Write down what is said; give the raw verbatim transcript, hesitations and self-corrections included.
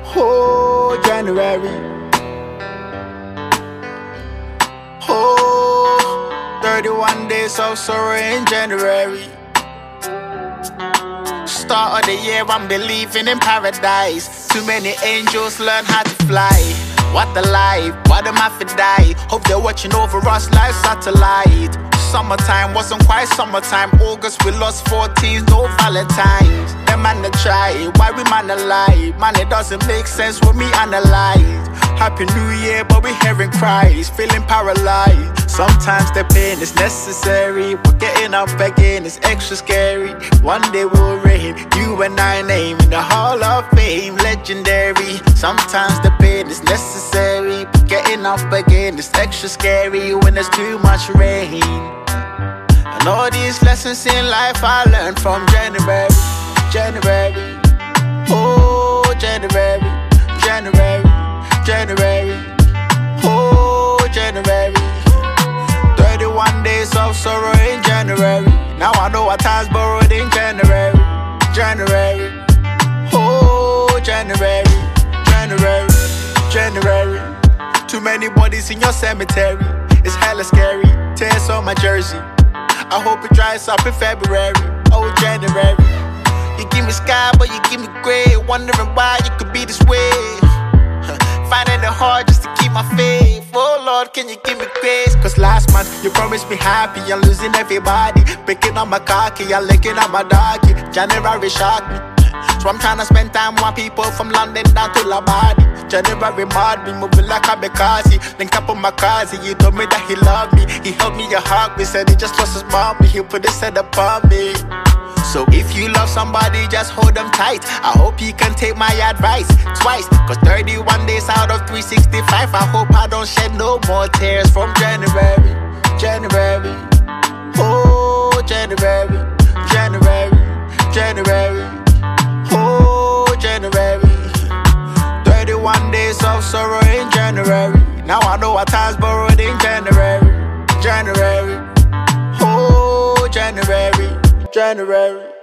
Oh, January. Oh, thirty-one days of sorrow in January. Start of the year, I'm believing in paradise. Too many angels learn how to fly. What the life, what am I for die? Hope they're watching over us like satellite. Summertime wasn't quite summertime. August we lost fourteen, no Valentines. Them man to try, why we man lie? Man, it doesn't make sense when we analyze. Happy New Year, but we hearing cries, feeling paralyzed. Sometimes the pain is necessary, but getting up again is extra scary. One day we'll reign, you and I name in the Hall of Fame, legendary. Sometimes the pain is necessary, but getting up again is extra scary when there's too much rain. And all these lessons in life I learned from January, January. Oh, January, January, January. Oh, January. thirty-one days of sorrow in January. Now I know what time's borrowed in January, January. Oh, January, January, January. Too many bodies in your cemetery, it's hella scary. Tears on my jersey, I hope it dries up in February. Oh, January. You give me sky, but you give me gray. Wondering why you could be this way. Finding it hard just to keep my faith. Oh Lord, can you give me grace? Cause last month you promised me happy, I'm losing everybody. Picking up my khaki, I'm licking up my doggy. January shocked me, so I'm trying to spend time with people from London down to Labadi. January mad me, moving like a Bekasi. Link up on my cousin, he told me that he loved me. He held me a hug, me said he just lost his mommy. He put his head upon me. So if you love somebody, just hold them tight. I hope you can take my advice twice. Cause thirty-one days out of three sixty-five, I hope I don't shed no more tears from January, January. Oh, January, January, January. Oh, January. thirty-one days of sorrow in January. Now I know what time's borrowed in January, January. Oh, January, January.